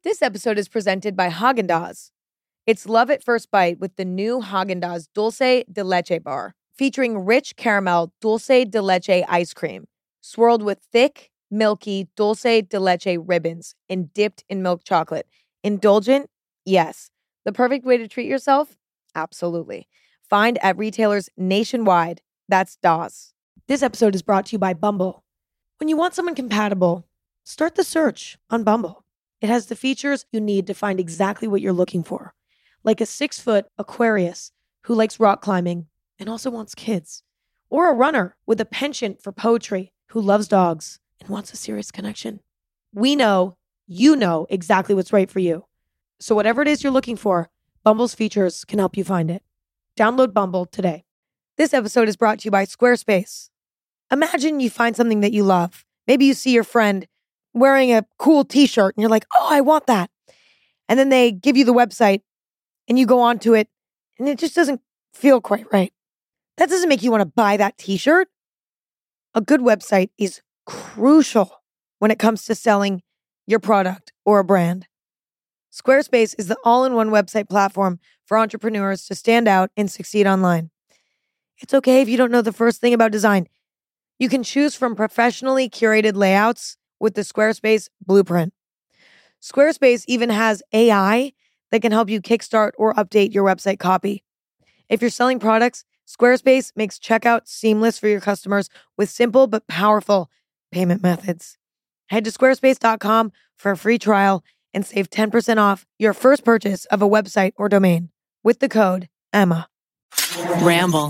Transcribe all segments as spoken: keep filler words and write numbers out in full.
This episode is presented by Häagen-Dazs. It's love at first bite with the new Häagen-Dazs Dulce de Leche bar, featuring rich caramel dulce de leche ice cream, swirled with thick, milky dulce de leche ribbons and dipped in milk chocolate. Indulgent? Yes. The perfect way to treat yourself? Absolutely. Find at retailers nationwide. That's Dazs. This episode is brought to you by Bumble. When you want someone compatible, start the search on Bumble. It has the features you need to find exactly what you're looking for, like a six-foot Aquarius who likes rock climbing and also wants kids, or a runner with a penchant for poetry who loves dogs and wants a serious connection. We know you know exactly what's right for you. So whatever it is you're looking for, Bumble's features can help you find it. Download Bumble today. This episode is brought to you by Squarespace. Imagine you find something that you love. Maybe you see your friend wearing a cool t-shirt and you're like, oh, I want that. And then they give you the website and you go onto it and it just doesn't feel quite right. That doesn't make you want to buy that t-shirt. A good website is crucial when it comes to selling your product or a brand. Squarespace is the all-in-one website platform for entrepreneurs to stand out and succeed online. It's okay if you don't know the first thing about design. You can choose from professionally curated layouts with the Squarespace Blueprint. Squarespace even has A I that can help you kickstart or update your website copy. If you're selling products, Squarespace makes checkout seamless for your customers with simple but powerful payment methods. Head to squarespace dot com for a free trial and save ten percent off your first purchase of a website or domain with the code Emma. Ramble.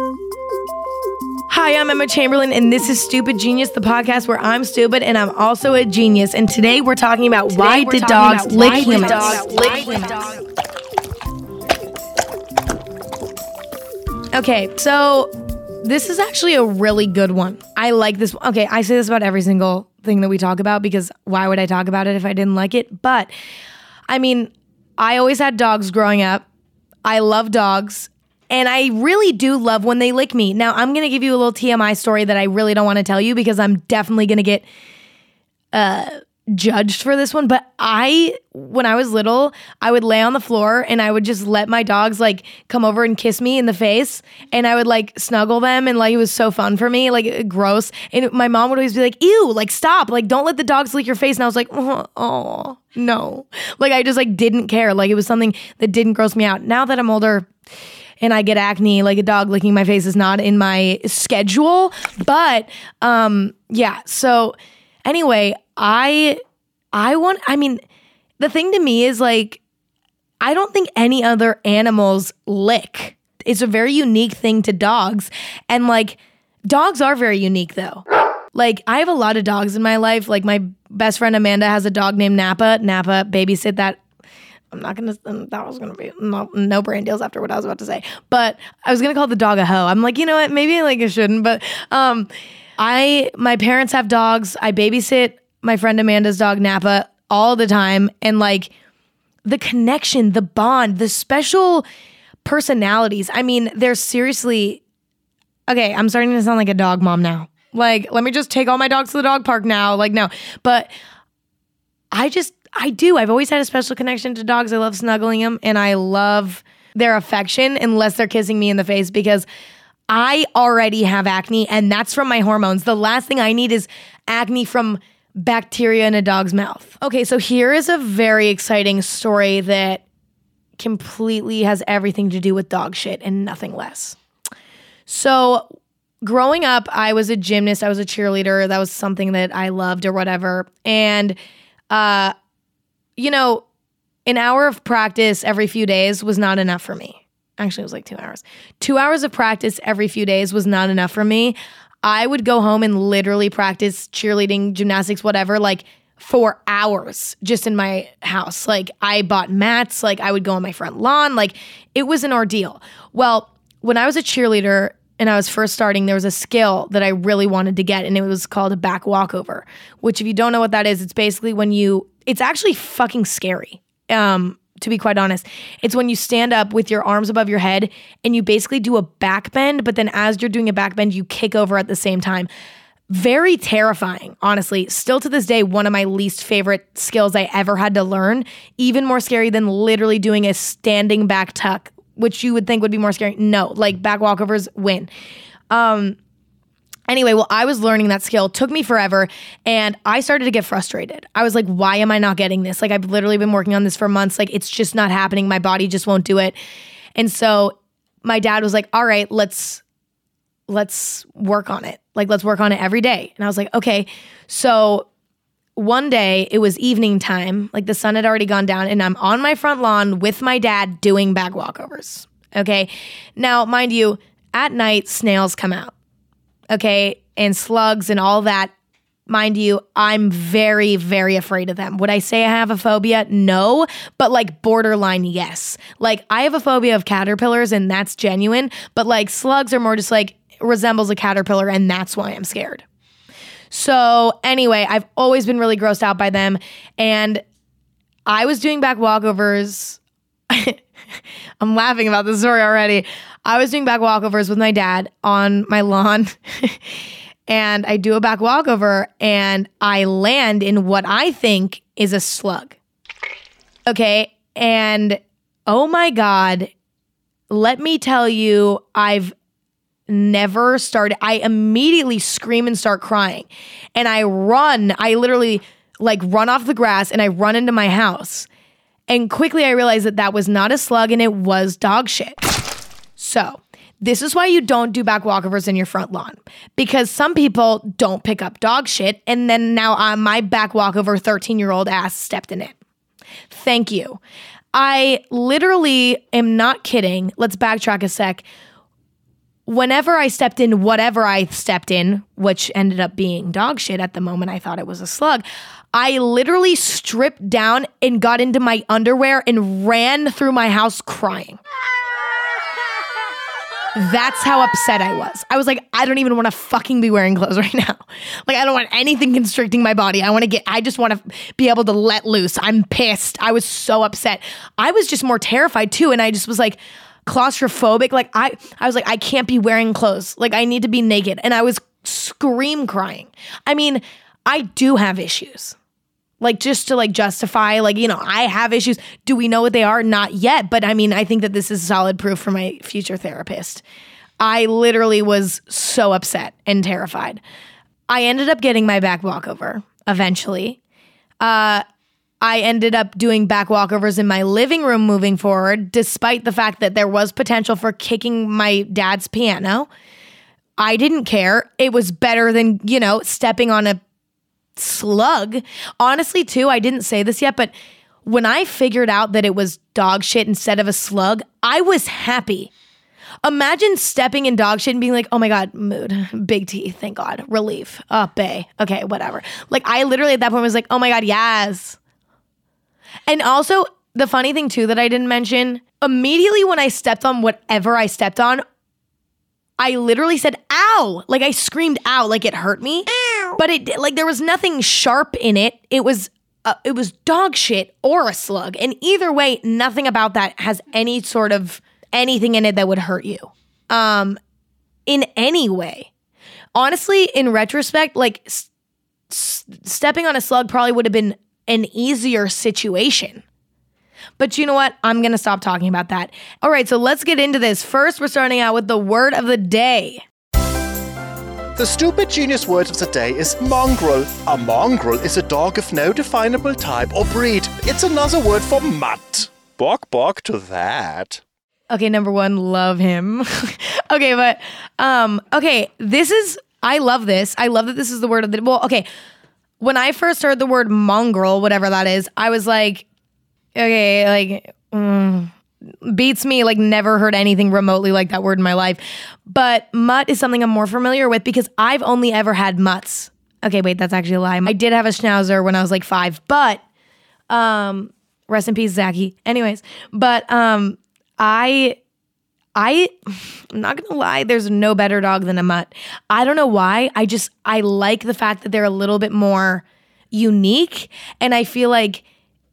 Hi, I'm Emma Chamberlain, and this is Stupid Genius, the podcast where I'm stupid and I'm also a genius. And today we're talking about today why did dogs about lick humans? Dogs lick humans. Okay, so this is actually a really good one. I like this. Okay, I say this about every single thing that we talk about because why would I talk about it if I didn't like it? But, I mean, I always had dogs growing up. I love dogs. And I really do love when they lick me. Now, I'm going to give you a little T M I story that I really don't want to tell you because I'm definitely going to get uh, judged for this one. But I, when I was little, I would lay on the floor and I would just let my dogs like come over and kiss me in the face. And I would like snuggle them and like it was so fun for me, like gross. And my mom would always be like, ew, like stop, like don't let the dogs lick your face. And I was like, oh, oh no. Like I just like didn't care. Like it was something that didn't gross me out. Now that I'm older and I get acne, like a dog licking my face is not in my schedule. But um, yeah, so anyway, I I want, I mean, the thing to me is like, I don't think any other animals lick. It's a very unique thing to dogs. And like, dogs are very unique though. Like, I have a lot of dogs in my life. Like, my best friend Amanda has a dog named Napa. Napa babysit that. I'm not going to, that was going to be no, no brand deals after what I was about to say. But I was going to call the dog a hoe. I'm like, you know what? Maybe like I shouldn't. But um, I, my parents have dogs. I babysit my friend Amanda's dog Napa all the time. And like the connection, the bond, the special personalities. I mean, they're seriously, okay, I'm starting to sound like a dog mom now. Like, let me just take all my dogs to the dog park now. Like, no. But I just, I do. I've always had a special connection to dogs. I love snuggling them and I love their affection unless they're kissing me in the face because I already have acne and that's from my hormones. The last thing I need is acne from bacteria in a dog's mouth. Okay, so here is a very exciting story that completely has everything to do with dog shit and nothing less. So growing up, I was a gymnast. I was a cheerleader. That was something that I loved or whatever. And uh you know, an hour of practice every few days was not enough for me. Actually, it was like two hours. Two hours of practice every few days was not enough for me. I would go home and literally practice cheerleading, gymnastics, whatever, like for hours just in my house. Like I bought mats, like I would go on my front lawn. Like it was an ordeal. Well, when I was a cheerleader and I was first starting, there was a skill that I really wanted to get and it was called a back walkover, which if you don't know what that is, it's basically when you, it's actually fucking scary. Um, to be quite honest, it's when you stand up with your arms above your head and you basically do a back bend, but then as you're doing a back bend, you kick over at the same time. very terrifying, honestly. Still to this day, one of my least favorite skills I ever had to learn. Even more scary than literally doing a standing back tuck, which you would think would be more scary. No, like back walkovers win. Um, anyway, well, I was learning that skill. It took me forever, and I started to get frustrated. I was like, why am I not getting this? Like, I've literally been working on this for months. Like, it's just not happening. My body just won't do it. And so my dad was like, all right, let's let's work on it. Like, let's work on it every day. And I was like, okay. So one day it was evening time, like the sun had already gone down, and I'm on my front lawn with my dad doing back walkovers. Okay. Now, mind you, at night, snails come out. Okay. And slugs and all that. Mind you, I'm very, very afraid of them. Would I say I have a phobia? No, but like borderline, yes. Like I have a phobia of caterpillars, and that's genuine, but like slugs are more just like, resembles a caterpillar, and that's why I'm scared. So anyway, I've always been really grossed out by them, and I was doing back walkovers. I'm laughing about this story already. I was doing back walkovers with my dad on my lawn, and I do a back walkover, and I land in what I think is a slug. Okay, and oh my God, let me tell you, I've never started. I immediately scream and start crying, and I run. I literally like run off the grass, and I run into my house, and quickly I realized that that was not a slug, and it was dog shit. So this is why you don't do back walkovers in your front lawn, because some people don't pick up dog shit, and then now uh, my back walkover thirteen year old ass stepped in it. Thank you. I literally am not kidding. Let's backtrack a sec. Whenever I stepped in whatever I stepped in, which ended up being dog shit at the moment, I thought it was a slug, I literally stripped down and got into my underwear and ran through my house crying. That's how upset I was. I was like, I don't even want to fucking be wearing clothes right now. Like, I don't want anything constricting my body. I want to get, I just want to be able to let loose. I'm pissed. I was so upset. I was just more terrified too. And I just was like, claustrophobic. Like I, I was like, I can't be wearing clothes. Like I need to be naked. And I was scream crying. I mean, I do have issues. Like just to like justify, like, you know, I have issues. Do we know what they are? Not yet. But I mean, I think that this is solid proof for my future therapist. I literally was so upset and terrified. I ended up getting my back walkover eventually. Uh, I ended up doing back walkovers in my living room moving forward, despite the fact that there was potential for kicking my dad's piano. I didn't care. It was better than, you know, stepping on a slug. Honestly, too, I didn't say this yet, but when I figured out that it was dog shit instead of a slug, I was happy. Imagine stepping in dog shit and being like, oh my God, mood, big T, thank God, relief, oh, bae, okay, whatever. Like I literally at that point was like, oh my God, yes. And also, the funny thing too that I didn't mention, immediately when I stepped on whatever I stepped on, I literally said, ow. Like I screamed ow, like it hurt me. Ow. But it like there was nothing sharp in it. It was uh, it was dog shit or a slug. And either way, nothing about that has any sort of anything in it that would hurt you. Um, in any way. Honestly, in retrospect, like s- s- stepping on a slug probably would have been an easier situation. But you know what? I'm going to stop talking about that. All right, so let's get into this. First, we're starting out with the word of the day. The stupid genius word of the day is mongrel. A mongrel is a dog of no definable type or breed. It's another word for mutt. Bok bok to that. Okay, number one, love him. Okay, but, um, okay, this is, I love this. I love that this is the word of the, well, okay. When I first heard the word mongrel, whatever that is, I was like, okay, like, mm, beats me, like never heard anything remotely like that word in my life. But mutt is something I'm more familiar with because I've only ever had mutts. Okay, wait, that's actually a lie. I did have a schnauzer when I was like five, but, um, rest in peace, Zachy. Anyways, but, um, I, I, I'm not gonna lie, there's no better dog than a mutt. I don't know why. I just, I like the fact that they're a little bit more unique. And I feel like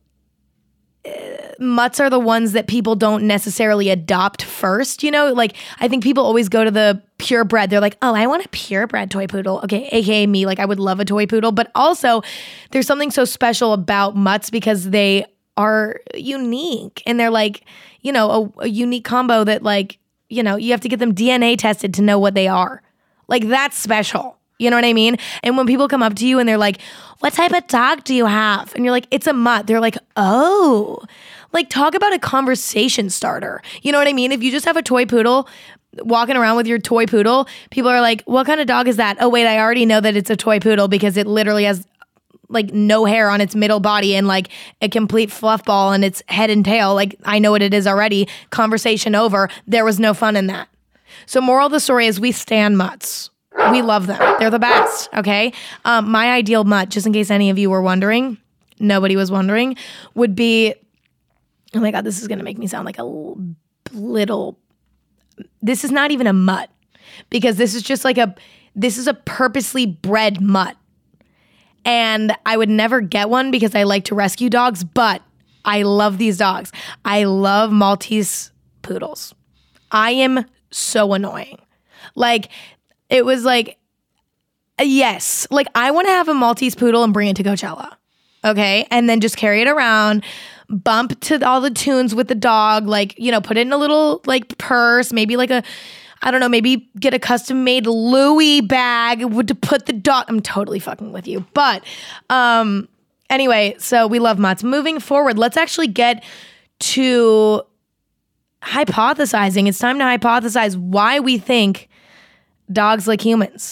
uh, mutts are the ones that people don't necessarily adopt first. You know, like I think people always go to the purebred. They're like, oh, I want a purebred toy poodle. Okay, A K A me. Like I would love a toy poodle. But also there's something so special about mutts because they are unique. And they're like, you know, a, a unique combo that like, you know, you have to get them D N A tested to know what they are. Like that's special. You know what I mean? And when people come up to you and they're like, what type of dog do you have? And you're like, it's a mutt. They're like, oh, like talk about a conversation starter. You know what I mean? If you just have a toy poodle walking around with your toy poodle, people are like, what kind of dog is that? Oh, wait, I already know that it's a toy poodle because it literally has like no hair on its middle body and like a complete fluff ball on its head and tail. Like I know what it is already. Conversation over. There was no fun in that. So moral of the story is we stand mutts. We love them. They're the best. Okay. Um, my ideal mutt, just in case any of you were wondering, nobody was wondering, would be, oh my God, this is going to make me sound like a little, this is not even a mutt because this is just like a, this is a purposely bred mutt. And I would never get one because I like to rescue dogs, but I love these dogs. I love Maltese poodles. I am so annoying. Like, it was like, yes, like I want to have a Maltese poodle and bring it to Coachella. Okay. And then just carry it around, bump to all the tunes with the dog, like, you know, put it in a little like purse, maybe like a, I don't know, maybe get a custom made Louis bag to put the dog. I'm totally fucking with you. But um, anyway, so we love mutts. Moving forward, let's actually get to hypothesizing. It's time to hypothesize why we think dogs like humans.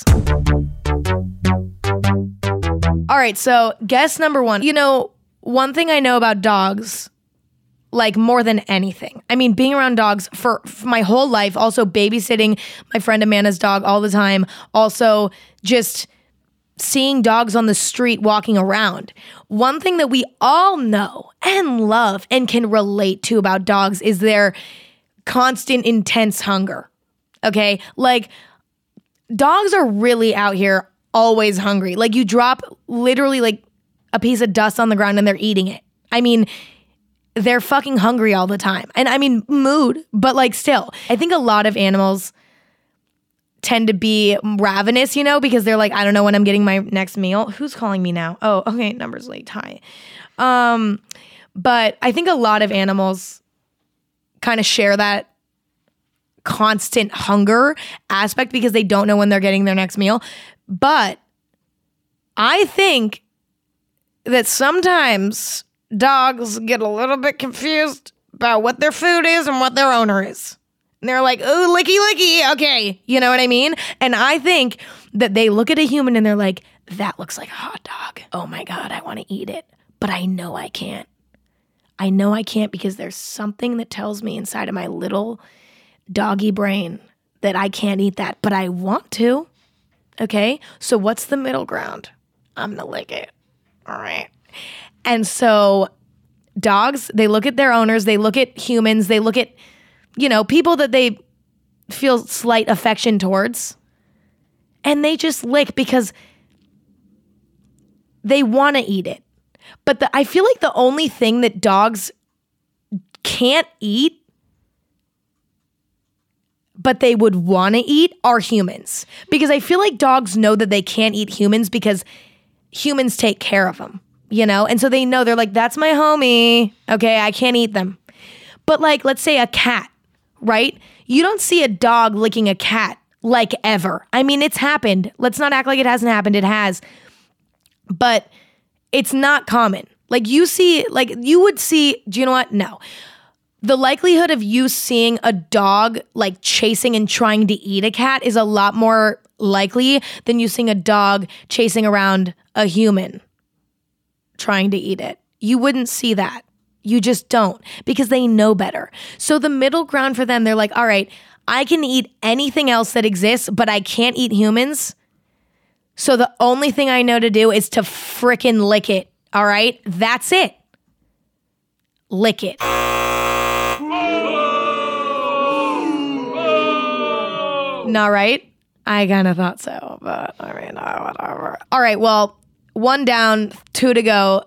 All right, so guess number one. You know, one thing I know about dogs, like more than anything, I mean, being around dogs for, for my whole life, also babysitting my friend Amanda's dog all the time, also just seeing dogs on the street walking around. One thing that we all know and love and can relate to about dogs is their constant, intense hunger. Okay? Like, dogs are really out here always hungry. Like, you drop literally like a piece of dust on the ground and they're eating it. I mean, they're fucking hungry all the time. And I mean, mood, but like still. I think a lot of animals tend to be ravenous, you know, because they're like, I don't know when I'm getting my next meal. Who's calling me now? Oh, okay, number's late. Hi. Um, but I think a lot of animals kind of share that constant hunger aspect because they don't know when they're getting their next meal. But I think that sometimes dogs get a little bit confused about what their food is and what their owner is. And they're like, oh, licky, licky. Okay. You know what I mean? And I think that they look at a human and they're like, that looks like a hot dog. Oh my God, I want to eat it. But I know I can't. I know I can't because there's something that tells me inside of my little doggy brain that I can't eat that, but I want to. Okay? So what's the middle ground? I'm going to lick it. All right. And so dogs, they look at their owners, they look at humans, they look at, you know, people that they feel slight affection towards, and they just lick because they want to eat it. But the, I feel like the only thing that dogs can't eat but they would want to eat are humans. Because I feel like dogs know that they can't eat humans because humans take care of them, you know? And so they know, they're like, that's my homie. Okay, I can't eat them. But like, let's say a cat, right? You don't see a dog licking a cat like ever. I mean, it's happened. Let's not act like it hasn't happened. It has. But it's not common. Like you see, like you would see, do you know what? No. The likelihood of you seeing a dog like chasing and trying to eat a cat is a lot more likely than you seeing a dog chasing around a human trying to eat it. You wouldn't see that. You just don't, because they know better. So the middle ground for them, they're like, all right, I can eat anything else that exists, but I can't eat humans. So the only thing I know to do is to frickin' lick it. All right? That's it. Lick it. Not right? I kind of thought so, but I mean, uh, whatever. All right, well, one down, two to go.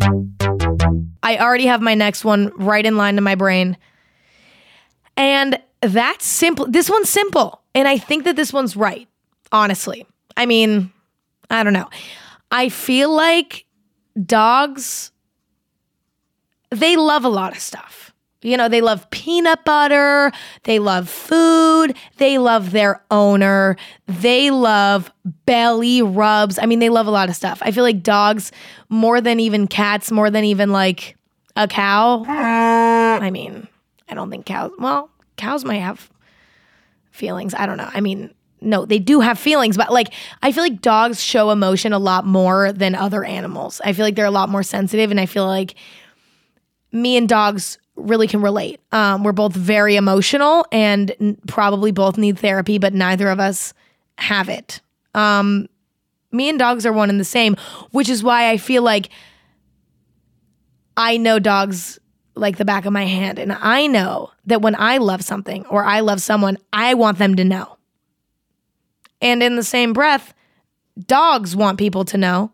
I already have my next one right in line to my brain. And that's simple. This one's simple. And I think that this one's right, honestly. I mean, I don't know. I feel like dogs, they love a lot of stuff. You know, they love peanut butter. They love food. They love their owner. They love belly rubs. I mean, they love a lot of stuff. I feel like dogs, more than even cats, more than even like a cow. I mean, I don't think cows, well, cows might have feelings. I don't know. I mean, no, they do have feelings, but like, I feel like dogs show emotion a lot more than other animals. I feel like they're a lot more sensitive, and I feel like me and dogs really can relate. Um, we're both very emotional and n- probably both need therapy, but neither of us have it. Um, me and dogs are one and the same, which is why I feel like I know dogs like the back of my hand. And I know that when I love something or I love someone, I want them to know. And in the same breath, dogs want people to know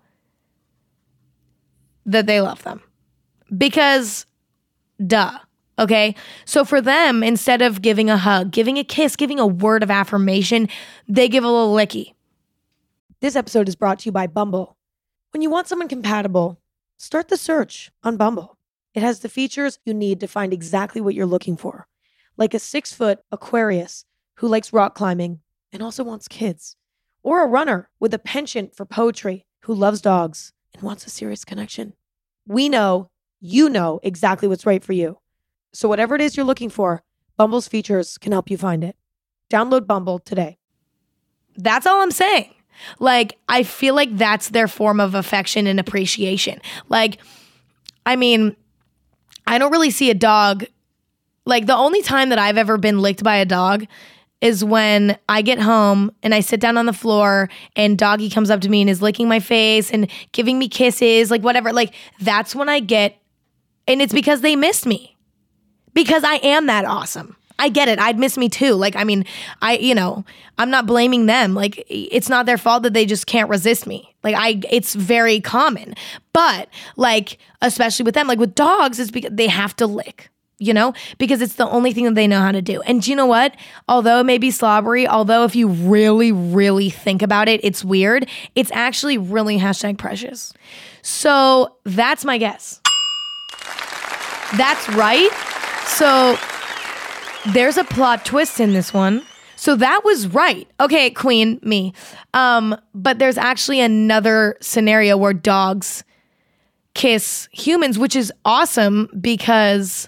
that they love them. Because duh. Okay. So for them, instead of giving a hug, giving a kiss, giving a word of affirmation, they give a little licky. This episode is brought to you by Bumble. When you want someone compatible, start the search on Bumble. It has the features you need to find exactly what you're looking for. Like a six-foot Aquarius who likes rock climbing and also wants kids. Or a runner with a penchant for poetry who loves dogs and wants a serious connection. We know you know exactly what's right for you. So whatever it is you're looking for, Bumble's features can help you find it. Download Bumble today. That's all I'm saying. Like, I feel like that's their form of affection and appreciation. Like, I mean, I don't really see a dog. Like, the only time that I've ever been licked by a dog is when I get home and I sit down on the floor and doggy comes up to me and is licking my face and giving me kisses, like whatever. Like, that's when I get, and it's because they missed me. Because I am that awesome. I get it. I'd miss me too. Like, I mean, I, you know, I'm not blaming them. Like, it's not their fault that they just can't resist me. Like, I, it's very common. But like, especially with them, like with dogs, it's because they have to lick, you know, because it's the only thing that they know how to do. And do you know what? Although it may be slobbery, although if you really, really think about it, it's weird, it's actually really hashtag precious. So that's my guess. That's right. So there's a plot twist in this one. So that was right. Okay, queen, me. Um, but there's actually another scenario where dogs kiss humans, which is awesome because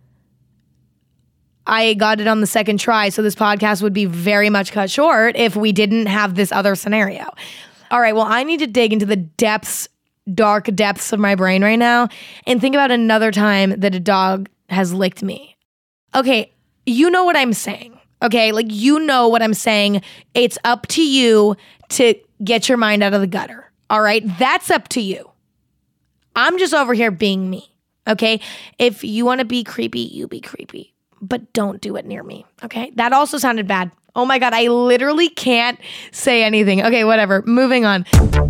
I got it on the second try. So this podcast would be very much cut short if we didn't have this other scenario. All right, well, I need to dig into the depths, dark depths of my brain right now and think about another time that a dog has licked me. Okay, you know what I'm saying. Okay, like you know what I'm saying. It's up to you to get your mind out of the gutter. All right, that's up to you. I'm just over here being me. Okay, if you want to be creepy, you be creepy, but don't do it near me. Okay, that also sounded bad. Oh my God, I literally can't say anything. Okay, whatever. Moving on.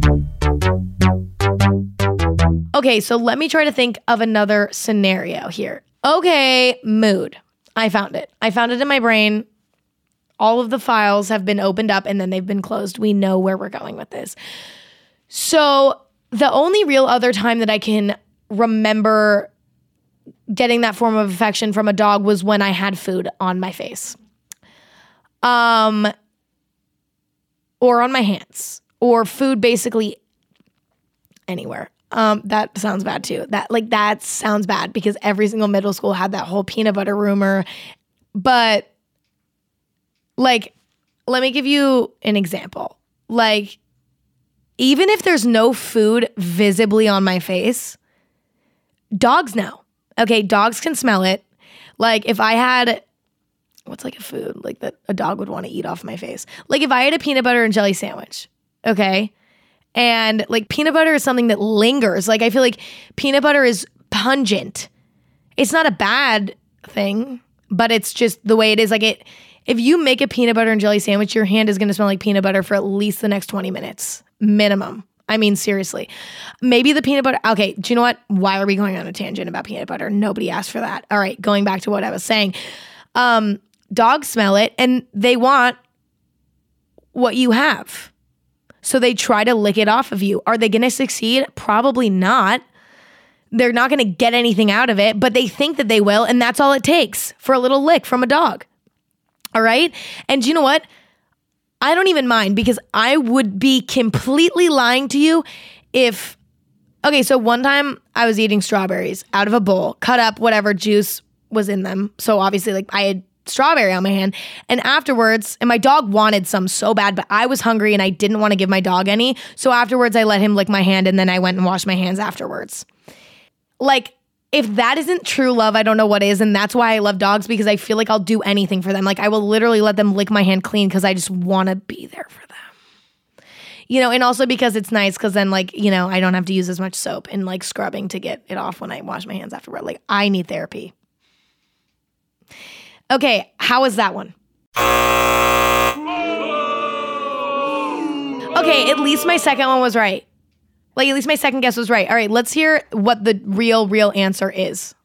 Okay, so let me try to think of another scenario here. Okay, mood. I found it. I found it in my brain. All of the files have been opened up and then they've been closed. We know where we're going with this. So the only real other time that I can remember getting that form of affection from a dog was when I had food on my face. Um, or on my hands. Or food basically anywhere. Um, that sounds bad too. That like that sounds bad because every single middle school had that whole peanut butter rumor. But like, let me give you an example. Like, even if there's no food visibly on my face, dogs know. Okay, dogs can smell it. Like if I had, what's like a food like that a dog would want to eat off my face? Like if I had a peanut butter and jelly sandwich, okay? And like peanut butter is something that lingers. Like I feel like peanut butter is pungent. It's not a bad thing, but it's just the way it is. Like it, if you make a peanut butter and jelly sandwich, your hand is going to smell like peanut butter for at least the next twenty minutes, minimum. I mean, seriously. Maybe the peanut butter. Okay, do you know what? Why are we going on a tangent about peanut butter? Nobody asked for that. All right, going back to what I was saying. Um, dogs smell it and they want what you have. So they try to lick it off of you. Are they going to succeed? Probably not. They're not going to get anything out of it, but they think that they will. And that's all it takes for a little lick from a dog. All right. And you know what? I don't even mind because I would be completely lying to you if, okay, so one time I was eating strawberries out of a bowl, cut up, whatever juice was in them. So obviously like I had strawberry on my hand. And afterwards, and my dog wanted some so bad, but I was hungry and I didn't want to give my dog any. So afterwards, I let him lick my hand and then I went and washed my hands afterwards. Like, if that isn't true love, I don't know what is. And that's why I love dogs, because I feel like I'll do anything for them. Like, I will literally let them lick my hand clean because I just want to be there for them. You know, and also because it's nice because then, like, you know, I don't have to use as much soap and like scrubbing to get it off when I wash my hands afterward. Like, I need therapy. Okay, how was that one? Okay, at least my second one was right. Like, at least my second guess was right. All right, let's hear what the real, real answer is.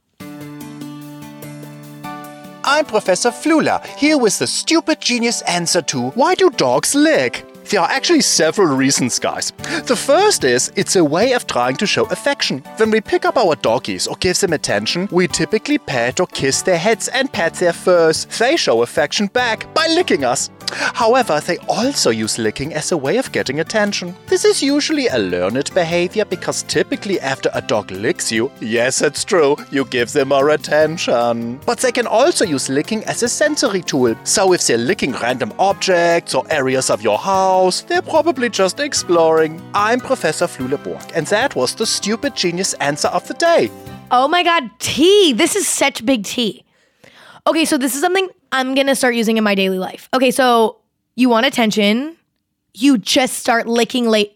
I'm Professor Flula, here with the stupid genius answer to why do dogs lick? There are actually several reasons, guys. The first is, it's a way of trying to show affection. When we pick up our doggies or give them attention, we typically pet or kiss their heads and pat their furs. They show affection back by licking us. However, they also use licking as a way of getting attention. This is usually a learned behavior because typically after a dog licks you, yes, it's true, you give them more attention. But they can also use licking as a sensory tool. So if they're licking random objects or areas of your house, they're probably just exploring. I'm Professor Flula Borg, and that was the stupid genius answer of the day. Oh my God, tea. This is such big tea. Okay, so this is something I'm going to start using in my daily life. Okay, so you want attention, you just start licking late.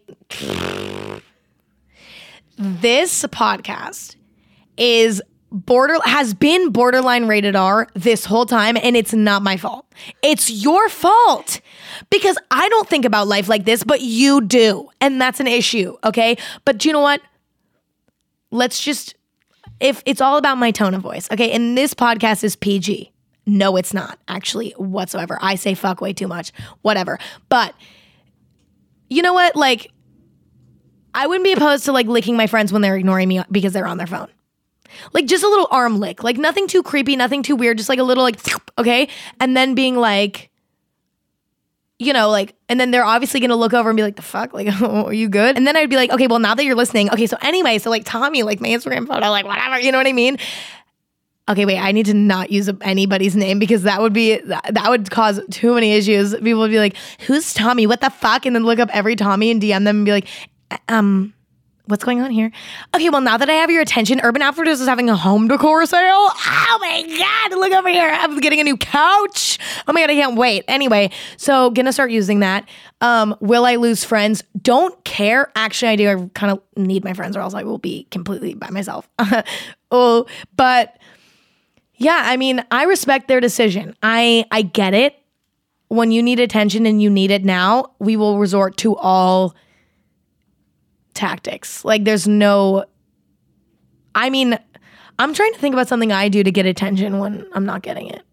This podcast is border has been borderline rated R this whole time, and it's not my fault. It's your fault because I don't think about life like this, but you do, and that's an issue, okay? But you know what? Let's just, if it's all about my tone of voice, okay? And this podcast is P G. No, it's not actually whatsoever. I say fuck way too much, whatever. But you know what? Like, I wouldn't be opposed to like licking my friends when they're ignoring me because they're on their phone. Like just a little arm lick, like nothing too creepy, nothing too weird, just like a little like, okay? And then being like, you know, like, and then they're obviously going to look over and be like, the fuck? Like, oh, are you good? And then I'd be like, okay, well, now that you're listening, okay, so anyway, so like Tommy, like my Instagram photo, like whatever, you know what I mean? Okay, wait, I need to not use anybody's name because that would be, that would cause too many issues. People would be like, who's Tommy? What the fuck? And then look up every Tommy and D M them and be like, um... what's going on here? Okay, well, now that I have your attention, Urban Outfitters is having a home decor sale. Oh my God, look over here. I'm getting a new couch. Oh my God, I can't wait. Anyway, so gonna start using that. Um, will I lose friends? Don't care. Actually, I do. I kind of need my friends or else I will be completely by myself. Oh, but yeah, I mean, I respect their decision. I I get it. When you need attention and you need it now, we will resort to all tactics. Like there's no, I mean, I'm trying to think about something I do to get attention when I'm not getting it.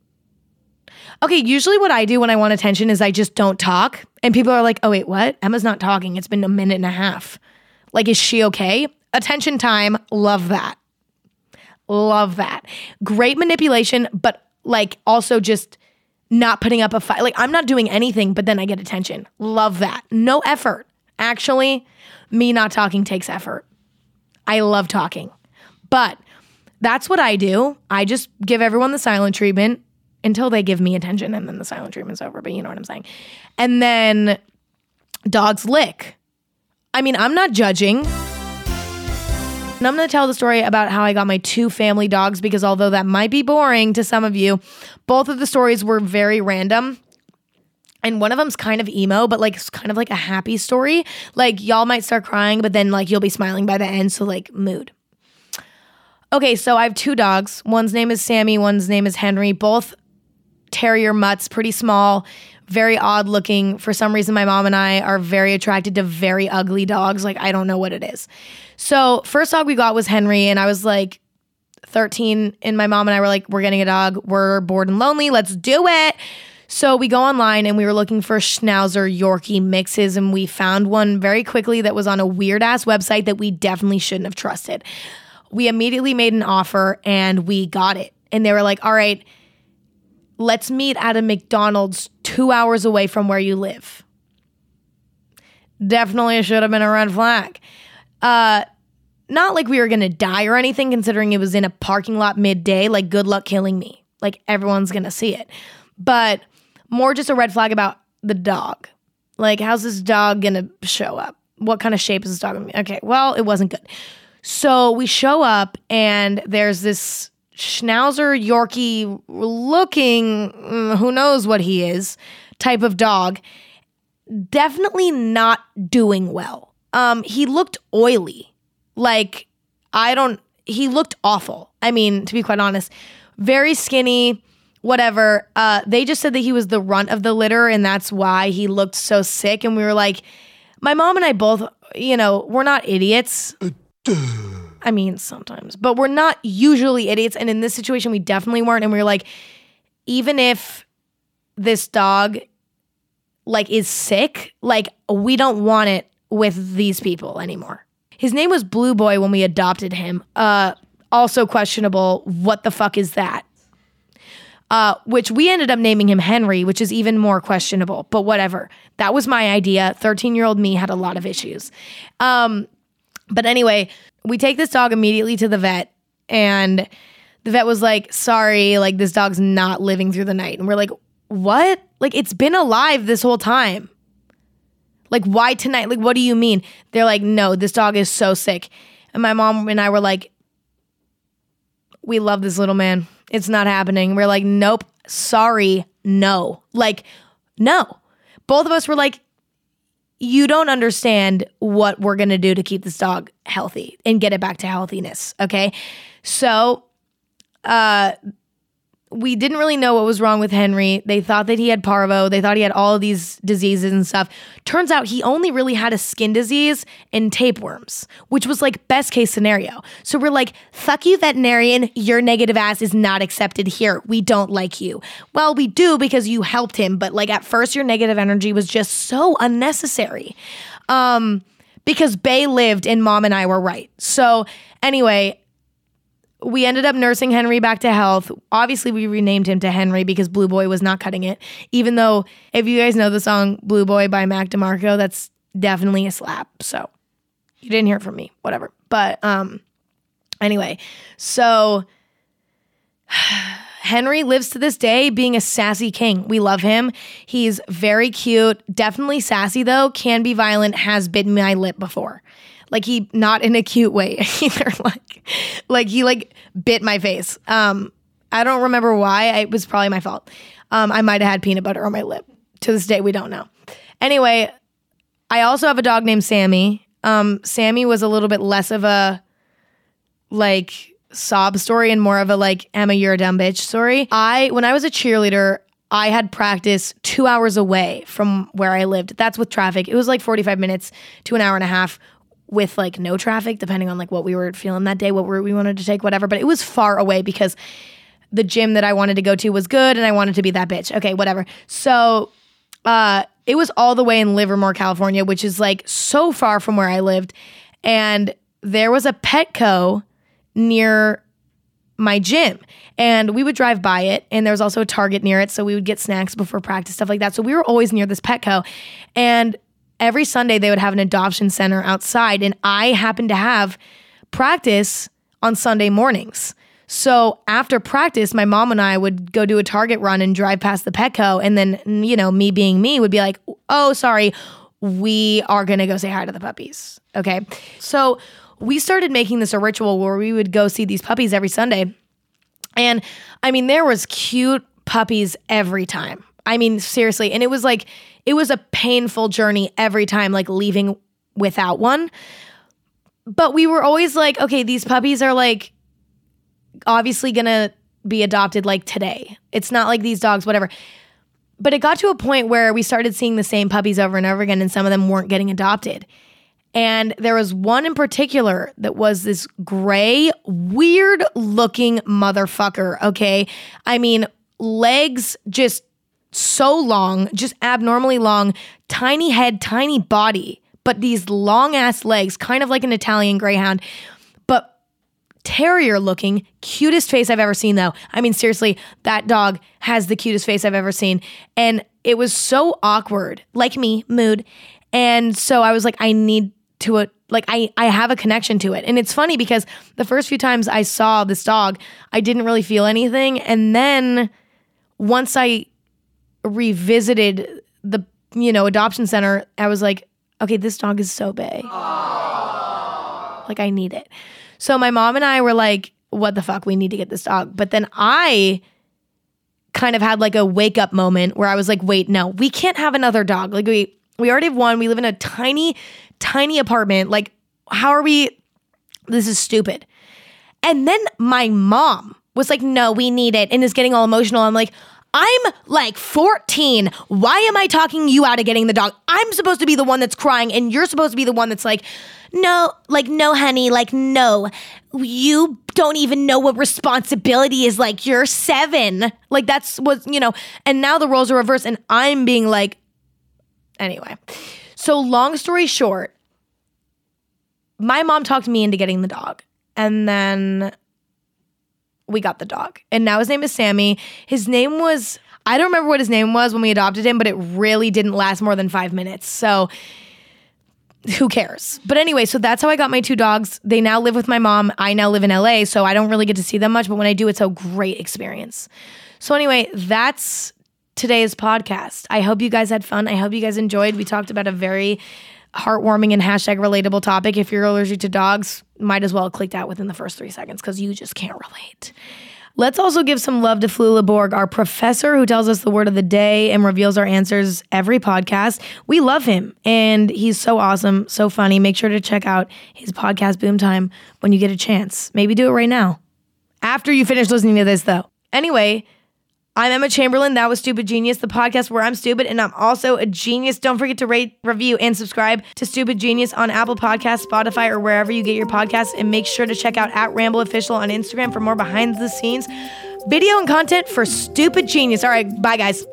Okay, usually what I do when I want attention is I just don't talk. And people are like, oh wait, what? Emma's not talking. It's been a minute and a half. Like, is she okay? Attention time. Love that. Love that. Great manipulation, but like also just not putting up a fight. Like I'm not doing anything, but then I get attention. Love that. No effort. Actually, me not talking takes effort. I love talking. But that's what I do. I just give everyone the silent treatment until they give me attention, and then the silent treatment's over. But you know what I'm saying. And then dogs lick. I mean, I'm not judging. And I'm going to tell the story about how I got my two family dogs because although that might be boring to some of you, both of the stories were very random. And one of them's kind of emo, but like it's kind of like a happy story. Like y'all might start crying, but then like you'll be smiling by the end. So like mood. Okay, so I have two dogs. One's name is Sammy. One's name is Henry. Both terrier mutts, pretty small, very odd looking. For some reason, my mom and I are very attracted to very ugly dogs. Like I don't know what it is. So first dog we got was Henry, and I was like thirteen, and my mom and I were like, we're getting a dog. We're bored and lonely. Let's do it. So we go online and we were looking for Schnauzer Yorkie mixes, and we found one very quickly that was on a weird ass website that we definitely shouldn't have trusted. We immediately made an offer and we got it. And they were like, all right, let's meet at a McDonald's two hours away from where you live. Definitely should have been a red flag. Uh, not like we were going to die or anything, considering it was in a parking lot midday. Like, good luck killing me. Like, everyone's going to see it. But more just a red flag about the dog. Like, how's this dog going to show up? What kind of shape is this dog going to be? Okay, well, it wasn't good. So we show up and there's this Schnauzer Yorkie looking, who knows what he is, type of dog. Definitely not doing well. Um, he looked oily. Like, I don't, he looked awful. I mean, to be quite honest, very skinny, whatever. Uh, they just said that he was the runt of the litter and that's why he looked so sick. And we were like, my mom and I both, you know, we're not idiots. I mean, sometimes, but we're not usually idiots. And in this situation, we definitely weren't. And we were like, even if this dog like is sick, like we don't want it with these people anymore. His name was Blue Boy when we adopted him. Uh, also questionable. What the fuck is that? Uh, which we ended up naming him Henry, which is even more questionable, but whatever. That was my idea. thirteen-year-old me had a lot of issues. Um, but anyway, we take this dog immediately to the vet, and the vet was like, sorry, like this dog's not living through the night. And we're like, what? Like, it's been alive this whole time. Like, why tonight? Like, what do you mean? They're like, no, this dog is so sick. And my mom and I were like, we love this little man. It's not happening. We're like, nope, sorry, no. Like, no. Both of us were like, you don't understand what we're going to do to keep this dog healthy and get it back to healthiness, okay? So, uh, we didn't really know what was wrong with Henry. They thought that he had parvo. They thought he had all of these diseases and stuff. Turns out he only really had a skin disease and tapeworms, which was like best case scenario. So we're like, fuck you, veterinarian. Your negative ass is not accepted here. We don't like you. Well, we do because you helped him. But like at first your negative energy was just so unnecessary. Um, because Bay lived and mom and I were right. So anyway, we ended up nursing Henry back to health. Obviously, we renamed him to Henry because Blue Boy was not cutting it. Even though, if you guys know the song Blue Boy by Mac DeMarco, that's definitely a slap. So, you didn't hear it from me. Whatever. But, um, anyway. So, Henry lives to this day being a sassy king. We love him. He's very cute. Definitely sassy, though. Can be violent. Has bitten my lip before. Like, he, not in a cute way either. like, like he like bit my face. Um, I don't remember why. I, it was probably my fault. Um, I might have had peanut butter on my lip. To this day, we don't know. Anyway, I also have a dog named Sammy. Um, Sammy was a little bit less of a like sob story and more of a like, Emma, you're a dumb bitch story. I, when I was a cheerleader, I had practice two hours away from where I lived. That's with traffic. It was like forty-five minutes to an hour and a half. With like no traffic, depending on like what we were feeling that day, what route we wanted to take, whatever. But it was far away because the gym that I wanted to go to was good and I wanted to be that bitch. Okay, whatever. So uh, it was all the way in Livermore, California, which is like so far from where I lived. And there was a Petco near my gym and we would drive by it. And there was also a Target near it. So we would get snacks before practice, stuff like that. So we were always near this Petco. And every Sunday they would have an adoption center outside and I happened to have practice on Sunday mornings. So after practice, my mom and I would go do a Target run and drive past the Petco and then, you know, me being me would be like, oh, sorry, we are going to go say hi to the puppies. Okay. So we started making this a ritual where we would go see these puppies every Sunday. And I mean, there was cute puppies every time. I mean, seriously. And it was like, it was a painful journey every time, like leaving without one. But we were always like, okay, these puppies are like obviously gonna be adopted like today. It's not like these dogs, whatever. But it got to a point where we started seeing the same puppies over and over again and some of them weren't getting adopted. And there was one in particular that was this gray, weird looking motherfucker, okay? I mean, legs just so long, just abnormally long, tiny head, tiny body, but these long ass legs, kind of like an Italian greyhound, but terrier looking, cutest face I've ever seen though. I mean, seriously, that dog has the cutest face I've ever seen. And it was so awkward, like me, mood. And so I was like, I need to, a, like, I, I have a connection to it. And it's funny because the first few times I saw this dog, I didn't really feel anything. And then once I revisited the, you know, adoption center, I was like, okay, this dog is so big. Aww. Like, I need it. So my mom and I were like, what the fuck? We need to get this dog. But then I kind of had like a wake up moment where I was like, wait, no, we can't have another dog. Like we, we already have one. We live in a tiny, tiny apartment. Like, how are we? This is stupid. And then my mom was like, no, we need it. And is getting all emotional. I'm like, I'm like fourteen. Why am I talking you out of getting the dog? I'm supposed to be the one that's crying and you're supposed to be the one that's like, no, like, no, honey, like, no, you don't even know what responsibility is. Like, you're seven. Like, that's what, you know, and now the roles are reversed and I'm being like, anyway. So long story short, my mom talked me into getting the dog and then we got the dog. And now his name is Sammy. His name was, I don't remember what his name was when we adopted him, but it really didn't last more than five minutes. So who cares? But anyway, so that's how I got my two dogs. They now live with my mom. I now live in L A, so I don't really get to see them much, but when I do, it's a great experience. So anyway, that's today's podcast. I hope you guys had fun. I hope you guys enjoyed. We talked about a very heartwarming and hashtag relatable topic. If you're allergic to dogs, might as well have clicked out within the first three seconds because you just can't relate. Let's also give some love to Flula Borg, our professor who tells us the word of the day and reveals our answers every podcast. We love him and he's so awesome, so funny. Make sure to check out his podcast Boom Time when you get a chance. Maybe do it right now. After you finish listening to this though. Anyway, I'm Emma Chamberlain. That was Stupid Genius, the podcast where I'm stupid and I'm also a genius. Don't forget to rate, review, and subscribe to Stupid Genius on Apple Podcasts, Spotify, or wherever you get your podcasts. And make sure to check out at Ramble Official on Instagram for more behind the scenes video and content for Stupid Genius. All right, bye guys.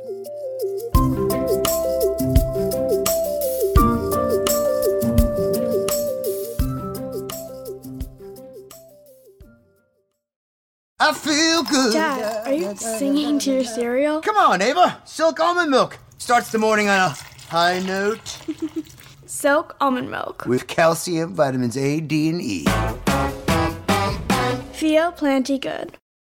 I feel good. Dad, are you singing to your cereal? Come on, Ava. Silk almond milk starts the morning on a high note. Silk almond milk. With calcium, vitamins A, D, and E. Feel plenty good.